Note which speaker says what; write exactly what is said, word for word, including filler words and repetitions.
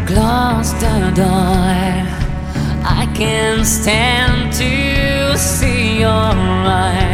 Speaker 1: close the door. I can't stand to see your eyes.